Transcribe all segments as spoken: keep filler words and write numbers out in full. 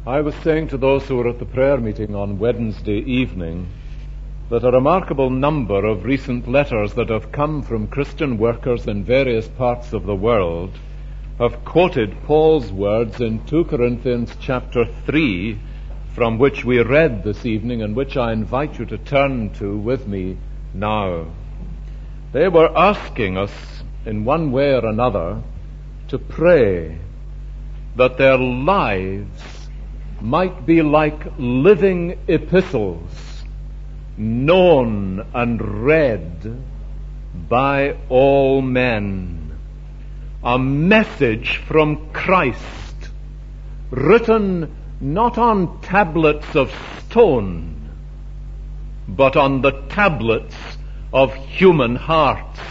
I was saying to those who were at the prayer meeting on Wednesday evening that a remarkable number of recent letters that have come from Christian workers in various parts of the world have quoted Paul's words in two Corinthians chapter three, from which we read this evening and which I invite you to turn to with me now. They were asking us in one way or another to pray that their lives might be like living epistles, known and read by all men. A message from Christ, written not on tablets of stone, but on the tablets of human hearts.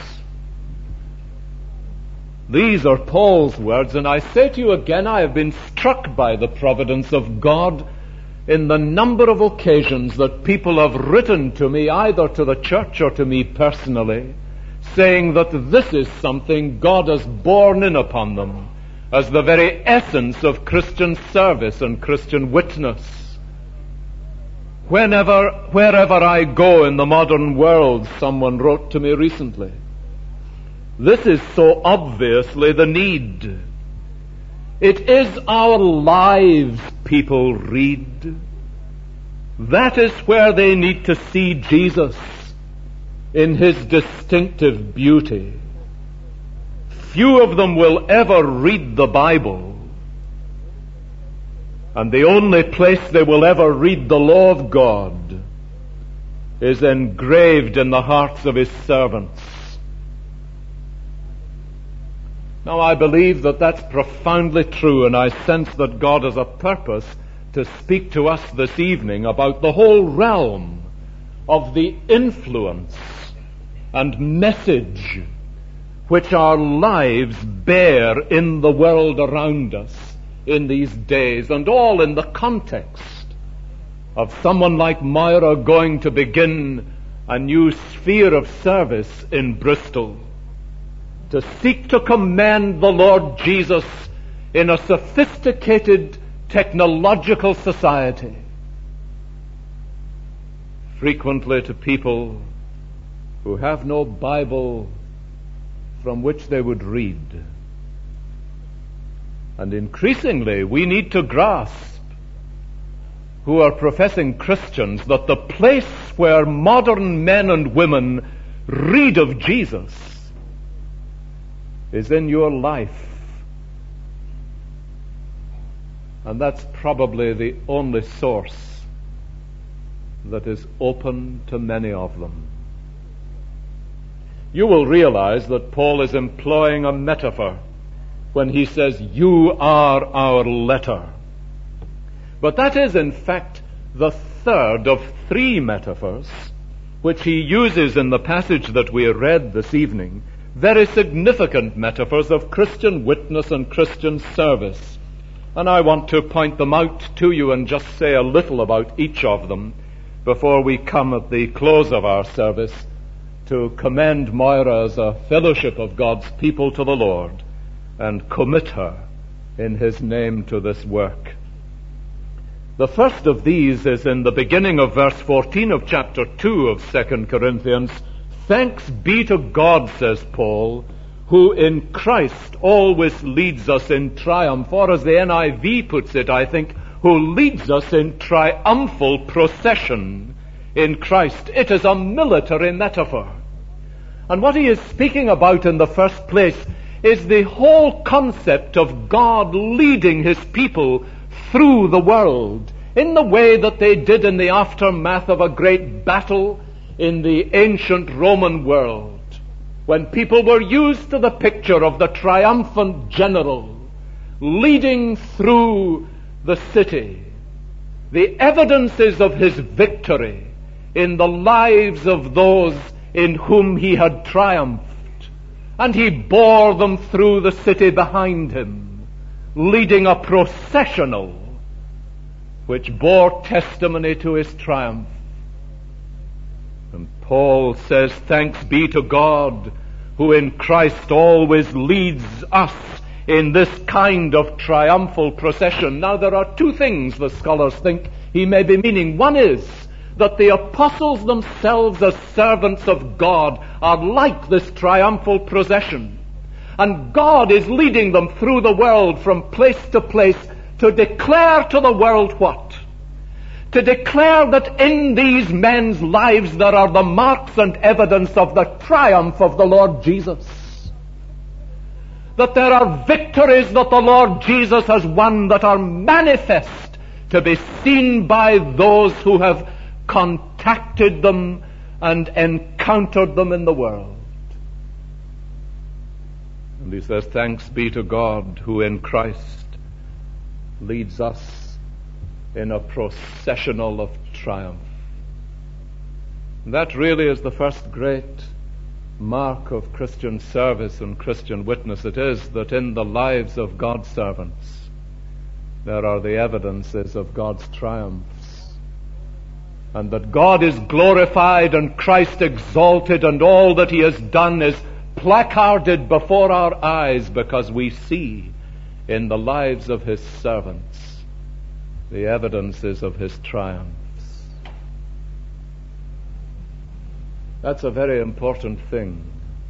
These are Paul's words, and I say to you again, I have been struck by the providence of God in the number of occasions that people have written to me, either to the church or to me personally, saying that this is something God has borne in upon them as the very essence of Christian service and Christian witness. Whenever, wherever I go in the modern world, someone wrote to me recently, this is so obviously the need. It is our lives people read. That is where they need to see Jesus in his distinctive beauty. Few of them will ever read the Bible, and the only place they will ever read the law of God is engraved in the hearts of his servants. Now, I believe that that's profoundly true, and I sense that God has a purpose to speak to us this evening about the whole realm of the influence and message which our lives bear in the world around us in these days, and all in the context of someone like Moira going to begin a new sphere of service in Bristol, to seek to commend the Lord Jesus in a sophisticated technological society, frequently to people who have no Bible from which they would read. And increasingly we need to grasp, who are professing Christians, that the place where modern men and women read of Jesus is in your life. And that's probably the only source that is open to many of them. You will realize that Paul is employing a metaphor when he says, you are our letter. But that is in fact the third of three metaphors which he uses in the passage that we read this evening, very significant metaphors of Christian witness and Christian service. And I want to point them out to you and just say a little about each of them before we come at the close of our service to commend Moira as a fellowship of God's people to the Lord and commit her in his name to this work. The first of these is in the beginning of verse fourteen of chapter two of Second Corinthians. Thanks be to God, says Paul, who in Christ always leads us in triumph, or as the N I V puts it, I think, who leads us in triumphal procession in Christ. It is a military metaphor. And what he is speaking about in the first place is the whole concept of God leading his people through the world in the way that they did in the aftermath of a great battle in the ancient Roman world, when people were used to the picture of the triumphant general leading through the city, the evidences of his victory in the lives of those in whom he had triumphed, and he bore them through the city behind him, leading a processional which bore testimony to his triumph. And Paul says, thanks be to God, who in Christ always leads us in this kind of triumphal procession. Now, there are two things the scholars think he may be meaning. One is that the apostles themselves, as servants of God, are like this triumphal procession. And God is leading them through the world from place to place to declare to the world what? To declare that in these men's lives there are the marks and evidence of the triumph of the Lord Jesus. That there are victories that the Lord Jesus has won that are manifest to be seen by those who have contacted them and encountered them in the world. And he says, thanks be to God who in Christ leads us in a processional of triumph. And that really is the first great mark of Christian service and Christian witness. It is that in the lives of God's servants there are the evidences of God's triumphs, and that God is glorified and Christ exalted, and all that he has done is placarded before our eyes, because we see in the lives of his servants the evidences of his triumphs. That's a very important thing,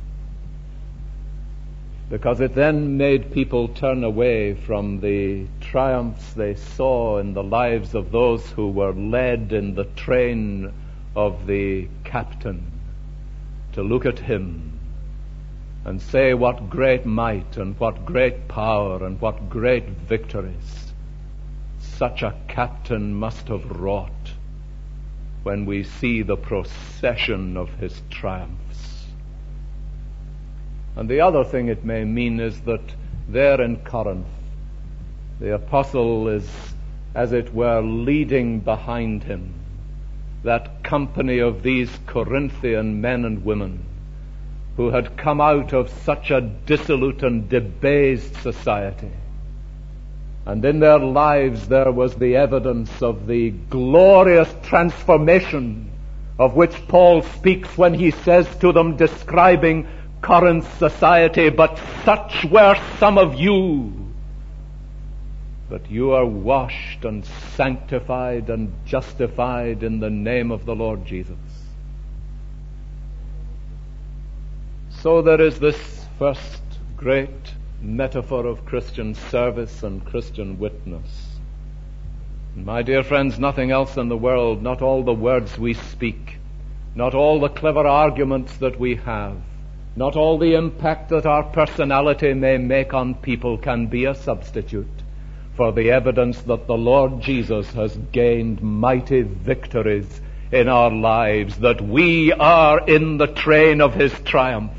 because it then made people turn away from the triumphs they saw in the lives of those who were led in the train of the captain, to look at him and say what great might and what great power and what great victories such a captain must have wrought when we see the procession of his triumphs. And the other thing it may mean is that there in Corinth, the apostle is, as it were, leading behind him that company of these Corinthian men and women who had come out of such a dissolute and debased society. And in their lives there was the evidence of the glorious transformation of which Paul speaks when he says to them, describing Corinth's society, but such were some of you, that you are washed and sanctified and justified in the name of the Lord Jesus. So there is this first great metaphor of Christian service and Christian witness. My dear friends, nothing else in the world, not all the words we speak, not all the clever arguments that we have, not all the impact that our personality may make on people can be a substitute for the evidence that the Lord Jesus has gained mighty victories in our lives, that we are in the train of his triumph,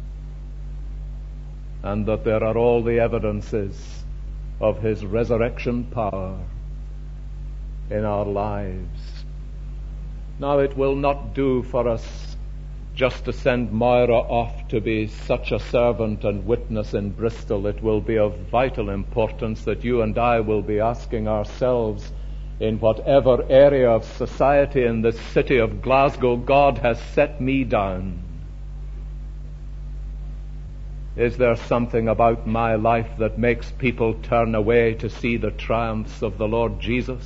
and that there are all the evidences of his resurrection power in our lives. Now, it will not do for us just to send Moira off to be such a servant and witness in Bristol. It will be of vital importance that you and I will be asking ourselves, in whatever area of society in this city of Glasgow God has set me down, is there something about my life that makes people turn away to see the triumphs of the Lord Jesus?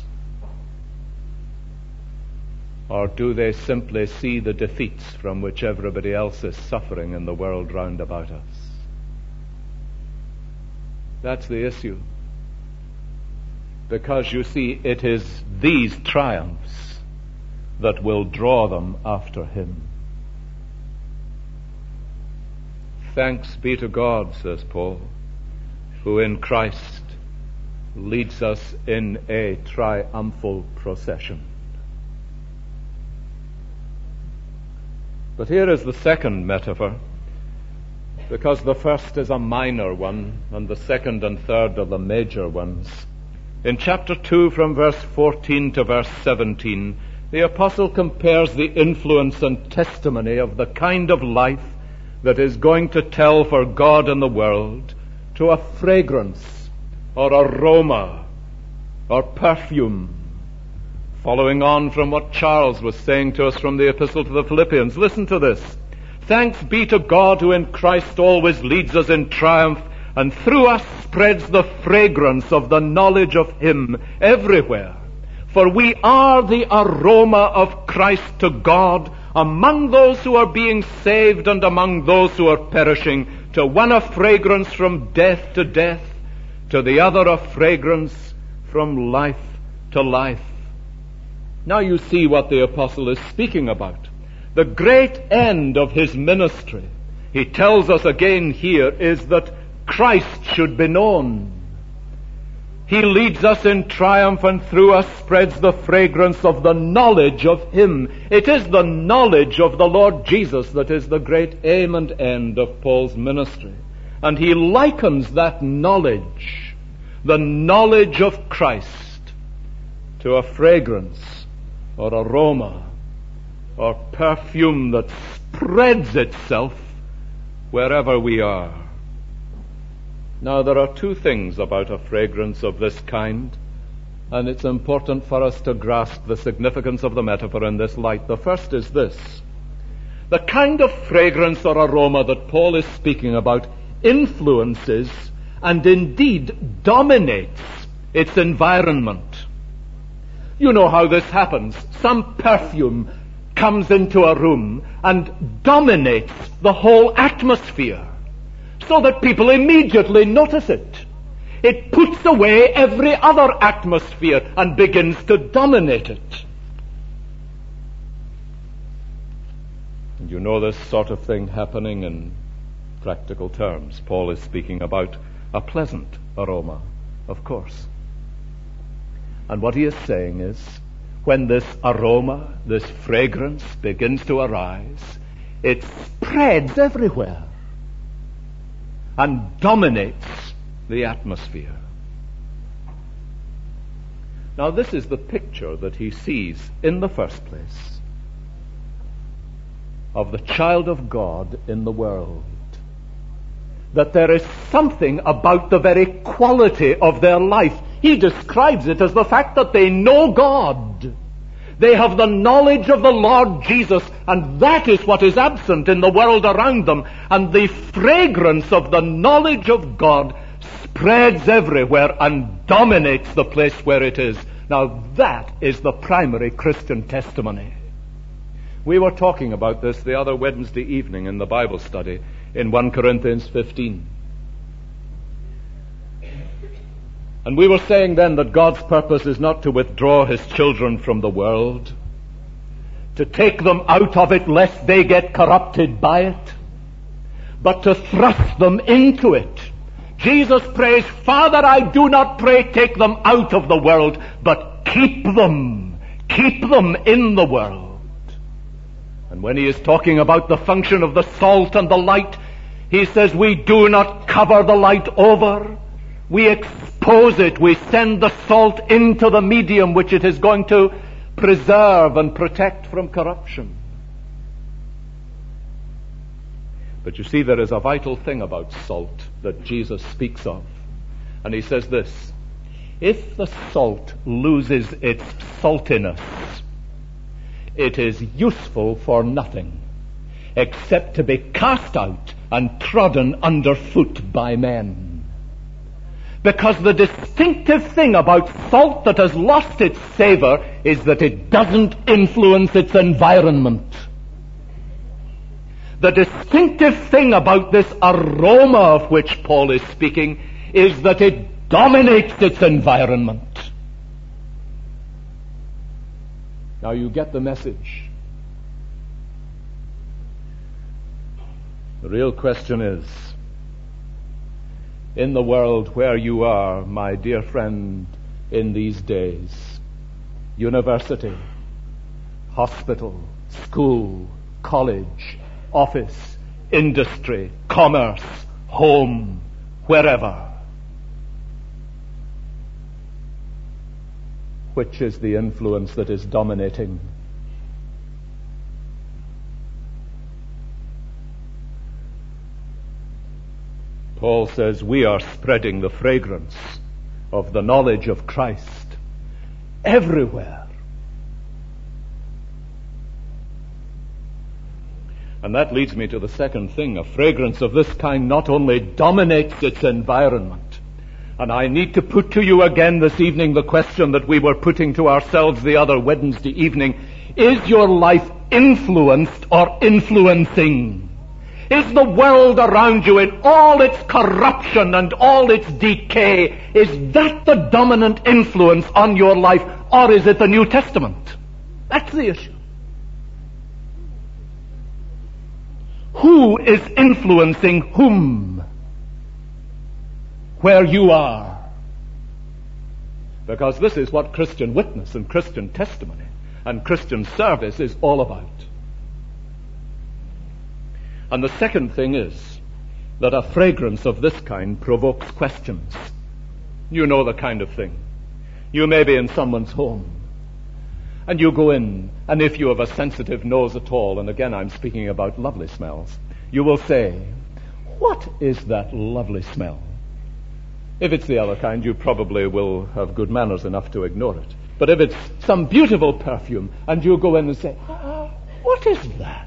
Or do they simply see the defeats from which everybody else is suffering in the world round about us? That's the issue. Because you see, it is these triumphs that will draw them after him. Thanks be to God, says Paul, who in Christ leads us in a triumphal procession. But here is the second metaphor, because the first is a minor one, and the second and third are the major ones. In chapter two, from verse fourteen to verse seventeen, the apostle compares the influence and testimony of the kind of life that is going to tell for God in the world to a fragrance or aroma or perfume. Following on from what Charles was saying to us from the epistle to the Philippians, listen to this. Thanks be to God who in Christ always leads us in triumph and through us spreads the fragrance of the knowledge of him everywhere. For we are the aroma of Christ to God among those who are being saved and among those who are perishing, to one a fragrance from death to death, to the other a fragrance from life to life. Now you see what the apostle is speaking about. The great end of his ministry, he tells us again here, is that Christ should be known. He leads us in triumph, and through us spreads the fragrance of the knowledge of him. It is the knowledge of the Lord Jesus that is the great aim and end of Paul's ministry. And he likens that knowledge, the knowledge of Christ, to a fragrance or aroma or perfume that spreads itself wherever we are. Now, there are two things about a fragrance of this kind, and it's important for us to grasp the significance of the metaphor in this light. The first is this: the kind of fragrance or aroma that Paul is speaking about influences and indeed dominates its environment. You know how this happens. Some perfume comes into a room and dominates the whole atmosphere, so that people immediately notice it. It puts away every other atmosphere and begins to dominate it. And you know this sort of thing happening in practical terms. Paul is speaking about a pleasant aroma, of course. And what he is saying is, when this aroma, this fragrance begins to arise, it spreads everywhere and dominates the atmosphere. Now, this is the picture that he sees in the first place of the child of God in the world. That there is something about the very quality of their life. He describes it as the fact that they know God. They have the knowledge of the Lord Jesus, and that is what is absent in the world around them. And the fragrance of the knowledge of God spreads everywhere and dominates the place where it is. Now, that is the primary Christian testimony. We were talking about this the other Wednesday evening in the Bible study in First Corinthians fifteen. And we were saying then that God's purpose is not to withdraw his children from the world, to take them out of it lest they get corrupted by it, but to thrust them into it. Jesus prays, Father, I do not pray take them out of the world, but keep them, keep them in the world. And when he is talking about the function of the salt and the light, he says we do not cover the light over. We expose it. We send the salt into the medium which it is going to preserve and protect from corruption. But you see, there is a vital thing about salt that Jesus speaks of. And he says this: if the salt loses its saltiness, it is useful for nothing except to be cast out and trodden underfoot by men. Because the distinctive thing about salt that has lost its savor is that it doesn't influence its environment. The distinctive thing about this aroma of which Paul is speaking is that it dominates its environment. Now you get the message. The real question is, in the world where you are, my dear friend, in these days, university, hospital, school, college, office, industry, commerce, home, wherever, which is the influence that is dominating? Paul says we are spreading the fragrance of the knowledge of Christ everywhere. And that leads me to the second thing. A fragrance of this kind not only dominates its environment, and I need to put to you again this evening the question that we were putting to ourselves the other Wednesday evening. Is your life influenced or influencing? Is the world around you in all its corruption and all its decay, is that the dominant influence on your life, or is it the New Testament? That's the issue. Who is influencing whom? Where you are. Because this is what Christian witness and Christian testimony and Christian service is all about. And the second thing is that a fragrance of this kind provokes questions. You know the kind of thing. You may be in someone's home, and you go in, and if you have a sensitive nose at all, and again I'm speaking about lovely smells, you will say, what is that lovely smell? If it's the other kind, you probably will have good manners enough to ignore it. But if it's some beautiful perfume, and you go in and say, ah, what is that?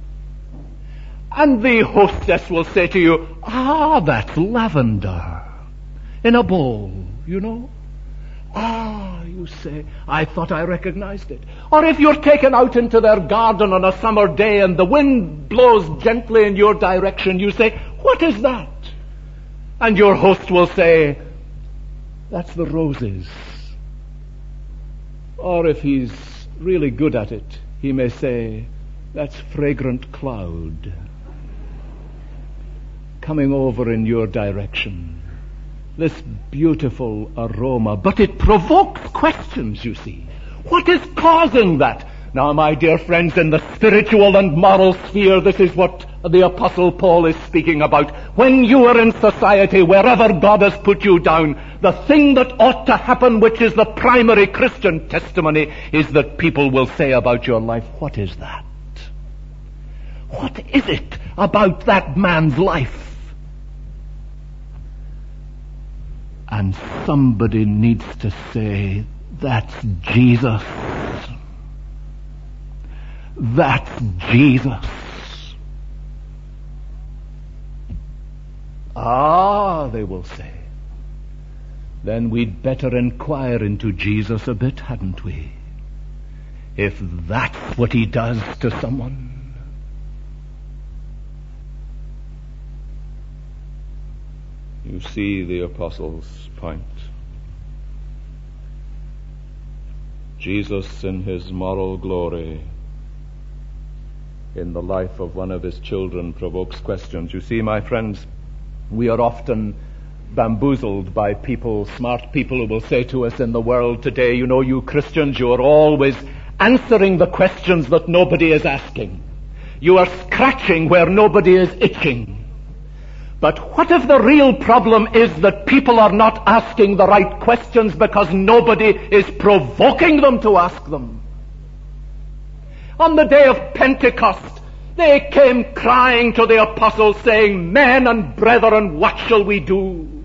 And the hostess will say to you, ah, that's lavender in a bowl, you know. Ah, you say, I thought I recognized it. Or if you're taken out into their garden on a summer day and the wind blows gently in your direction, you say, what is that? And your host will say, that's the roses. Or if he's really good at it, he may say, that's fragrant cloud coming over in your direction. This beautiful aroma. But it provokes questions, you see. What is causing that? Now, my dear friends, in the spiritual and moral sphere, this is what the Apostle Paul is speaking about. When you are in society, wherever God has put you down, the thing that ought to happen, which is the primary Christian testimony, is that people will say about your life, what is that? What is it about that man's life? And somebody needs to say, that's Jesus. That's Jesus. Ah, they will say. Then we'd better inquire into Jesus a bit, hadn't we? If that's what he does to someone. You see the apostle's point. Jesus in his moral glory in the life of one of his children provokes questions. You see, my friends, we are often bamboozled by people, smart people who will say to us in the world today, you know, you Christians, you are always answering the questions that nobody is asking. You are scratching where nobody is itching. But what if the real problem is that people are not asking the right questions because nobody is provoking them to ask them? On the day of Pentecost, they came crying to the apostles saying, men and brethren, what shall we do?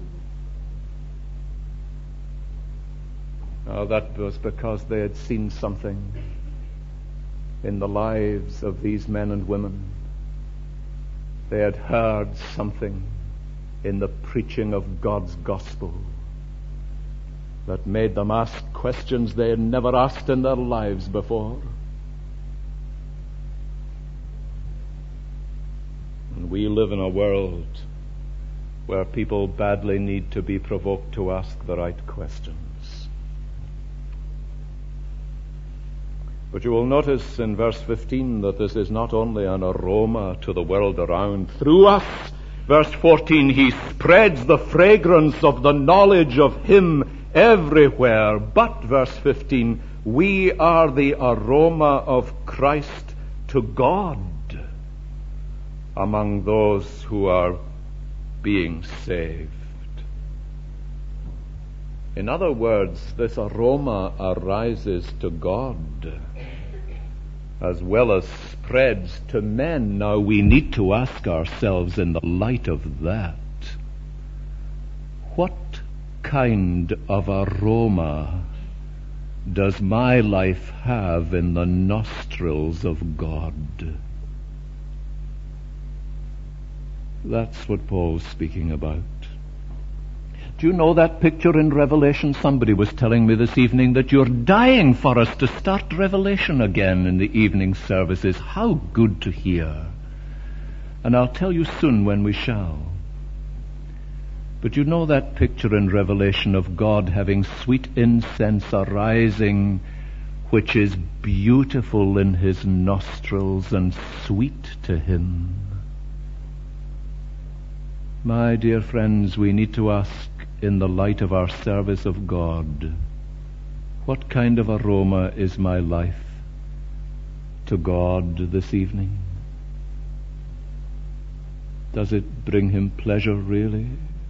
Now that was because they had seen something in the lives of these men and women. They had heard something in the preaching of God's gospel that made them ask questions they had never asked in their lives before. And we live in a world where people badly need to be provoked to ask the right questions. But you will notice in verse fifteen that this is not only an aroma to the world around. Through us, verse fourteen, he spreads the fragrance of the knowledge of him everywhere. But, verse fifteen, we are the aroma of Christ to God among those who are being saved. In other words, this aroma arises to God as well as spreads to men. Now we need to ask ourselves in the light of that, what kind of aroma does my life have in the nostrils of God? That's what Paul's speaking about. Do you know that picture in Revelation? Somebody was telling me this evening that you're dying for us to start Revelation again in the evening services. How good to hear. And I'll tell you soon when we shall. But you know that picture in Revelation of God having sweet incense arising, which is beautiful in his nostrils and sweet to him. My dear friends, we need to ask in the light of our service of God, what kind of aroma is my life to God this evening? Does it bring him pleasure really?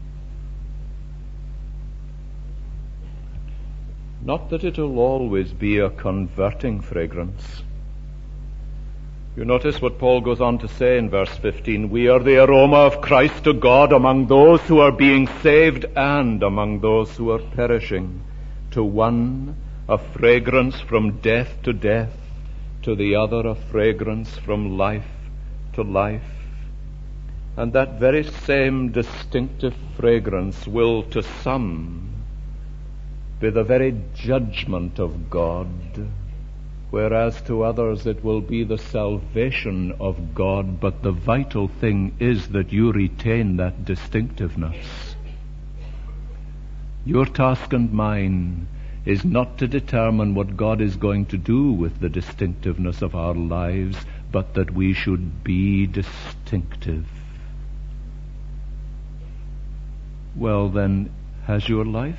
Not that it will always be a converting fragrance. You notice what Paul goes on to say in verse fifteen. We are the aroma of Christ to God among those who are being saved and among those who are perishing. To one, a fragrance from death to death. To the other, a fragrance from life to life. And that very same distinctive fragrance will to some be the very judgment of God, whereas to others it will be the salvation of God. But the vital thing is that you retain that distinctiveness. Your task and mine is not to determine what God is going to do with the distinctiveness of our lives, but that we should be distinctive. Well then, has your life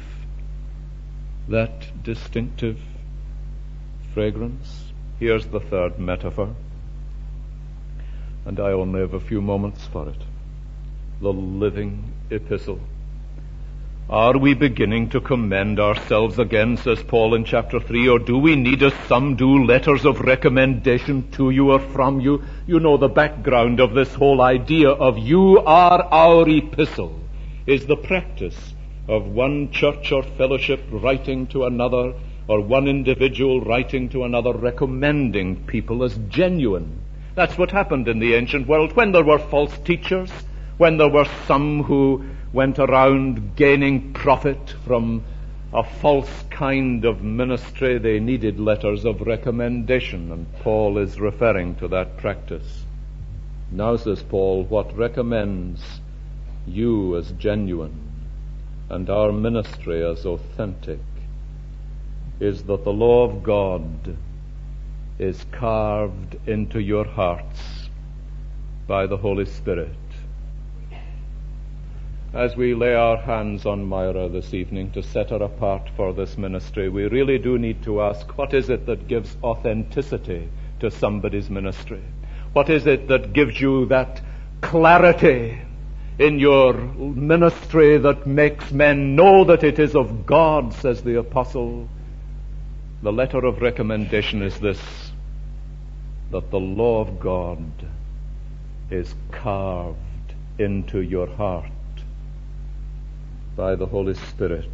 that distinctive fragrance? Here's the third metaphor, and I only have a few moments for it. The living epistle. Are we beginning to commend ourselves again, says Paul in chapter three, or do we need, as some do, letters of recommendation to you or from you? You know the background of this whole idea of you are our epistle is the practice of one church or fellowship writing to another, or one individual writing to another, recommending people as genuine. That's what happened in the ancient world when there were false teachers, when there were some who went around gaining profit from a false kind of ministry. They needed letters of recommendation, and Paul is referring to that practice. Now, says Paul, what recommends you as genuine and our ministry as authentic is that the law of God is carved into your hearts by the Holy Spirit. As we lay our hands on Myra this evening to set her apart for this ministry, we really do need to ask, what is it that gives authenticity to somebody's ministry? What is it that gives you that clarity in your ministry that makes men know that it is of God, says the apostle? The letter of recommendation is this, that the law of God is carved into your heart by the Holy Spirit.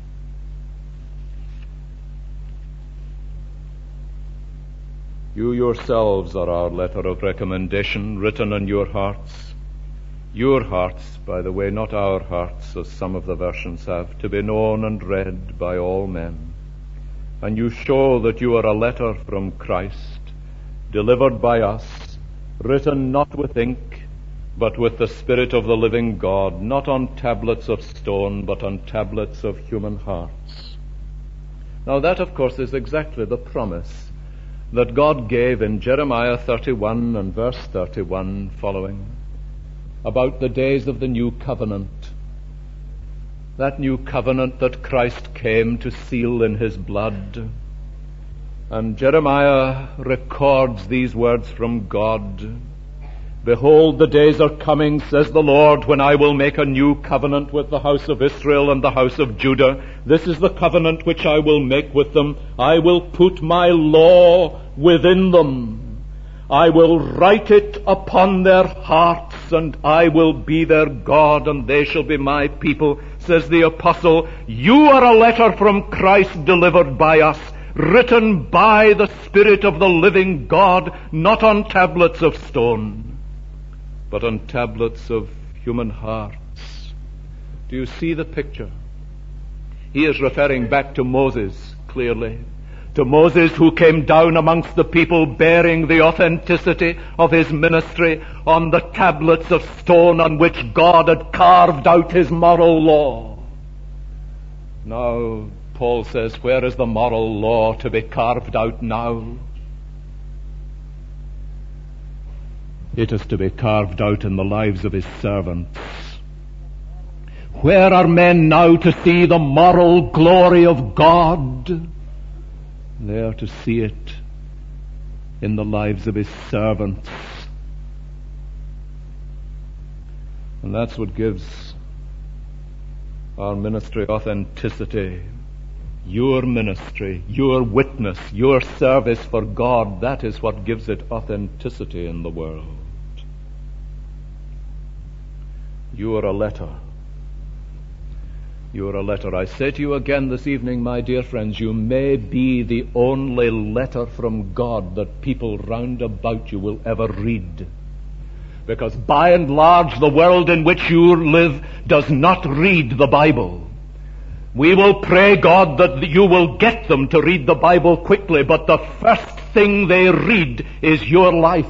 You yourselves are our letter of recommendation written on your hearts. Your hearts, by the way, not our hearts, as some of the versions have, to be known and read by all men. And you show that you are a letter from Christ, delivered by us, written not with ink, but with the Spirit of the living God, not on tablets of stone, but on tablets of human hearts. Now that, of course, is exactly the promise that God gave in Jeremiah thirty-one and verse thirty-one following, about the days of the new covenant. That new covenant that Christ came to seal in his blood. And Jeremiah records these words from God. Behold, the days are coming, says the Lord, when I will make a new covenant with the house of Israel and the house of Judah. This is the covenant which I will make with them. I will put my law within them. I will write it upon their hearts, and I will be their God, and they shall be my people, says the apostle. You are a letter from Christ delivered by us, written by the Spirit of the living God, not on tablets of stone, but on tablets of human hearts. Do you see the picture? He is referring back to Moses, clearly. To Moses, who came down amongst the people bearing the authenticity of his ministry on the tablets of stone on which God had carved out his moral law. Now, Paul says, where is the moral law to be carved out now? It is to be carved out in the lives of his servants. Where are men now to see the moral glory of God? They are to see it in the lives of his servants. And that's what gives our ministry authenticity. Your ministry, your witness, your service for God, that is what gives it authenticity in the world. You are a letter. You are a letter. I say to you again this evening, my dear friends, you may be the only letter from God that people round about you will ever read. Because by and large, the world in which you live does not read the Bible. We will pray, God, that you will get them to read the Bible quickly, but the first thing they read is your life.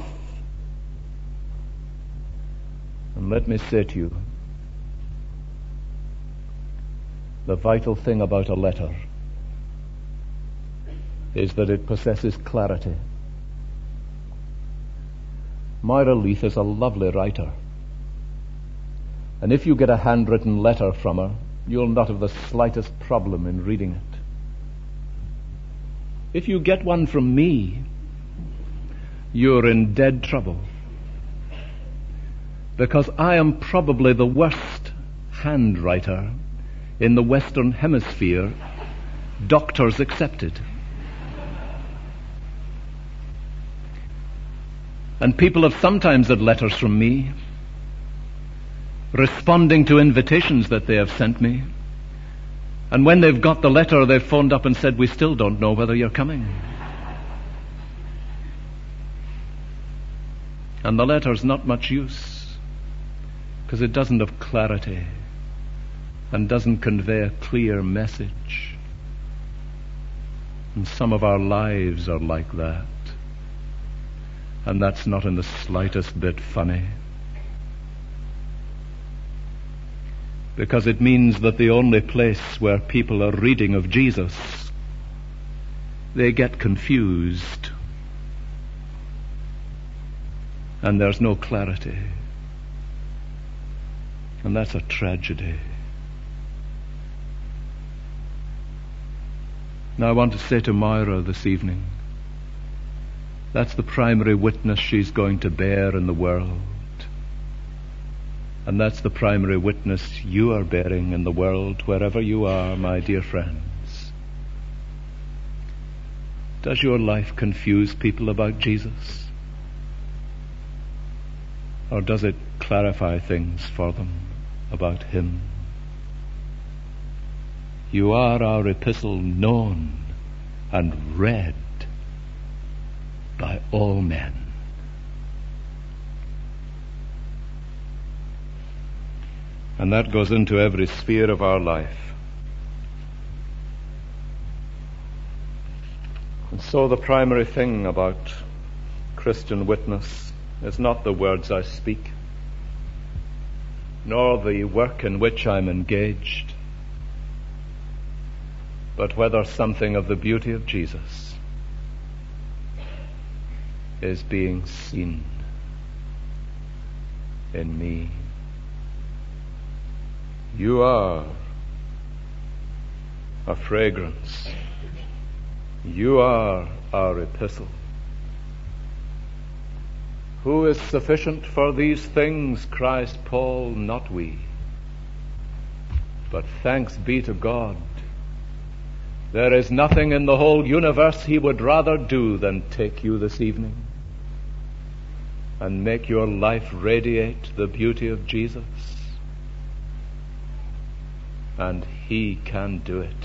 And let me say to you, the vital thing about a letter is that it possesses clarity. Myra Leith is a lovely writer. And if you get a handwritten letter from her, you'll not have the slightest problem in reading it. If you get one from me, you're in dead trouble. Because I am probably the worst handwriter in the Western Hemisphere, doctors accepted. And people have sometimes had letters from me responding to invitations that they have sent me. And when they've got the letter, they've phoned up and said, we still don't know whether you're coming. And the letter's not much use, because it doesn't have clarity and doesn't convey a clear message. And some of our lives are like that. And that's not in the slightest bit funny. Because it means that the only place where people are reading of Jesus, they get confused. And there's no clarity. And that's a tragedy. Now I want to say to Myra this evening, that's the primary witness she's going to bear in the world. And that's the primary witness you are bearing in the world, wherever you are, my dear friends. Does your life confuse people about Jesus? Or does it clarify things for them about him? You are our epistle known and read by all men. And that goes into every sphere of our life. And so the primary thing about Christian witness is not the words I speak, nor the work in which I'm engaged, but whether something of the beauty of Jesus is being seen in me. You are a fragrance. You are our epistle. Who is sufficient for these things? Christ Paul, not we. But thanks be to God. There is nothing in the whole universe he would rather do than take you this evening and make your life radiate the beauty of Jesus. And he can do it.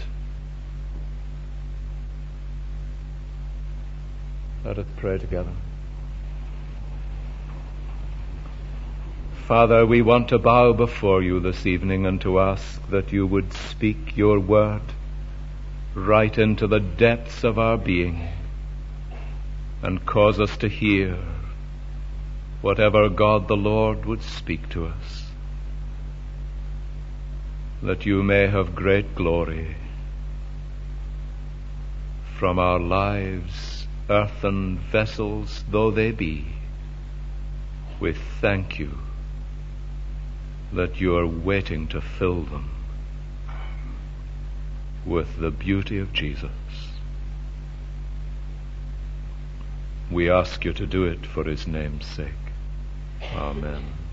Let us pray together. Father, we want to bow before you this evening and to ask that you would speak your word right into the depths of our being and cause us to hear whatever God the Lord would speak to us, that you may have great glory from our lives, earthen vessels though they be. We thank you that you are waiting to fill them with the beauty of Jesus. We ask you to do it for his name's sake. Amen.